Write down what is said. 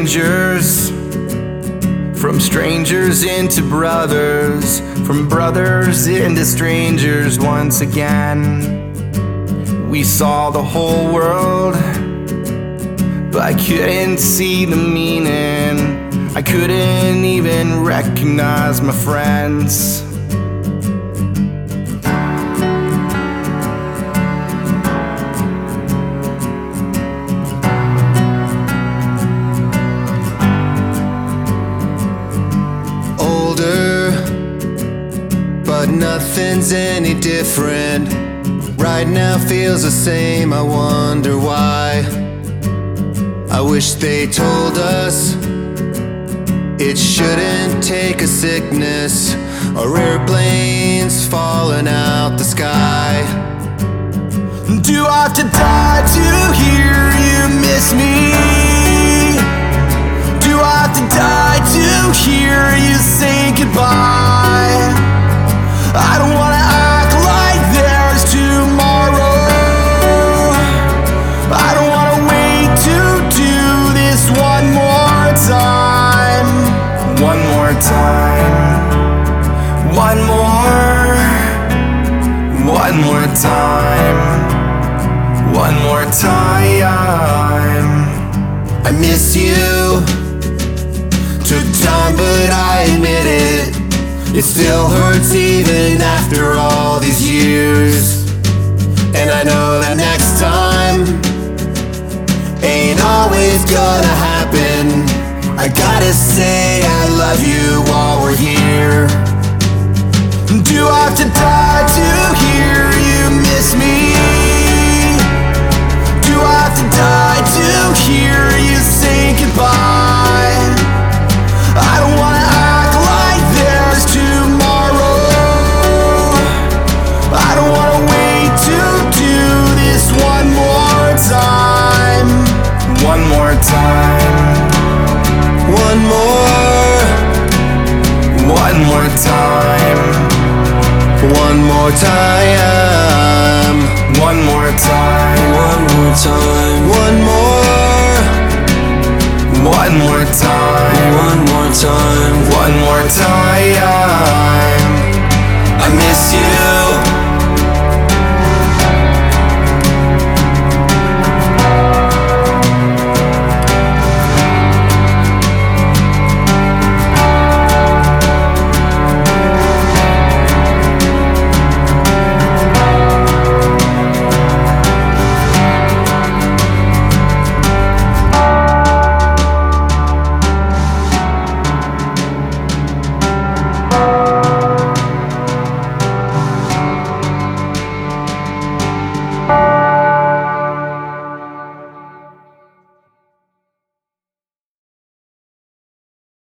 strangers, from strangers into brothers, from brothers into strangers once again. We saw the whole world, but I couldn't see the meaning. I couldn't even recognize my friends. Older, but nothing's any different. Right now feels the same, I wonder why. I wish they told us it shouldn't take a sickness or airplanes falling out the sky. Do I have to die to hear you miss me? Do I have to die to hear you say goodbye? I don't wanna act like there's tomorrow. I don't wanna wait to do this one more time. One more time. One more. One more time. One more time. I miss you. Took time, but I admit it. It still hurts even after all these years. And I know that next time ain't always gonna happen. I gotta say I love you while we're here. Do I have to die to hear you miss me? Do I have to die to hear you say goodbye? I don't wanna act like there's tomorrow. I don't wanna wait to do this one more time. One more time. One more. One more time. One more time. One more time. One more time. One more. One more time. One more time. One more